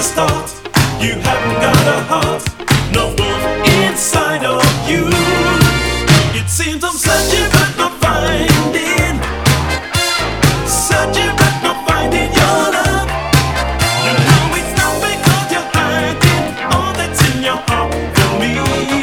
the start. You haven't got a heart, no wolf inside of you. It seems I'm searching but not finding, searching but not finding your love. You know it's not because you're hiding all that's in your heart from me.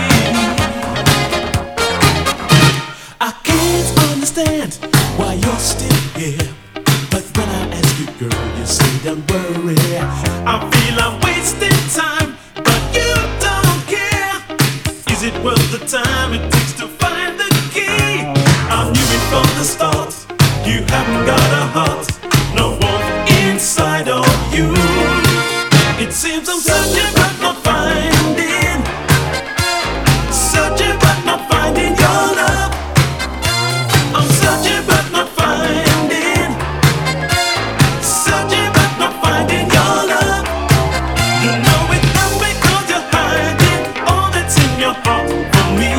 I can't understand why you're still here, but when I ask you, girl, you say don't worry. I feel I'm wasting time, but you don't care. Is it worth the time it takes to find the key? I knew it from the start. You haven't got a heart, no wolf inside of you. It seems I'm searching but not finding, searching but not finding your love. I'm searching but not finding, searching but not finding your love. You know it not because you're hiding all that's in your heart from me.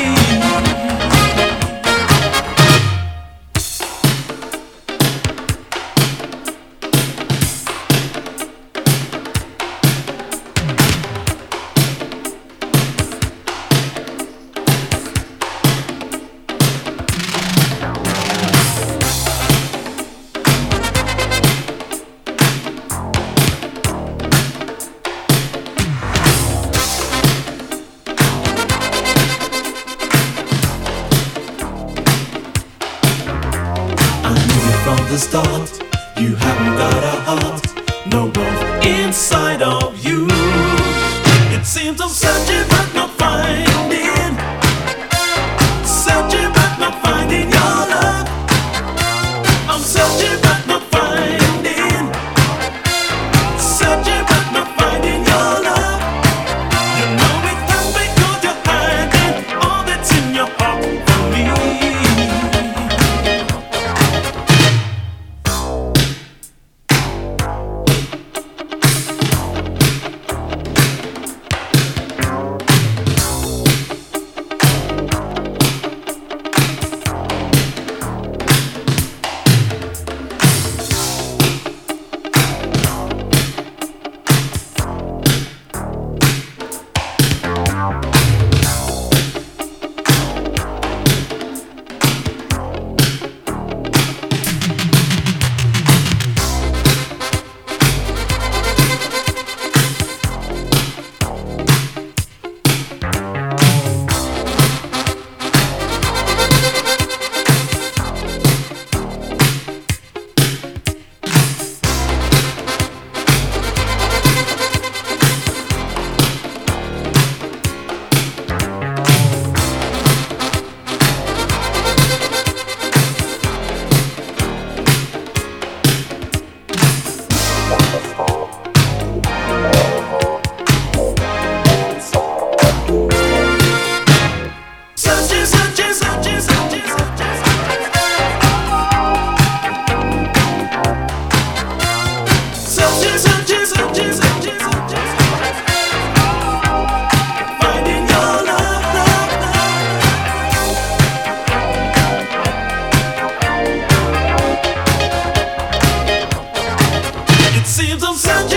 From the start, you haven't got a heart, no wolf inside of you. It seems I'm searching but not finding, searching but not finding your love. I'm searching but not finding, searching but not finding your love. You know it's not because you're hiding all that's in your heart from me. Seems I'm searching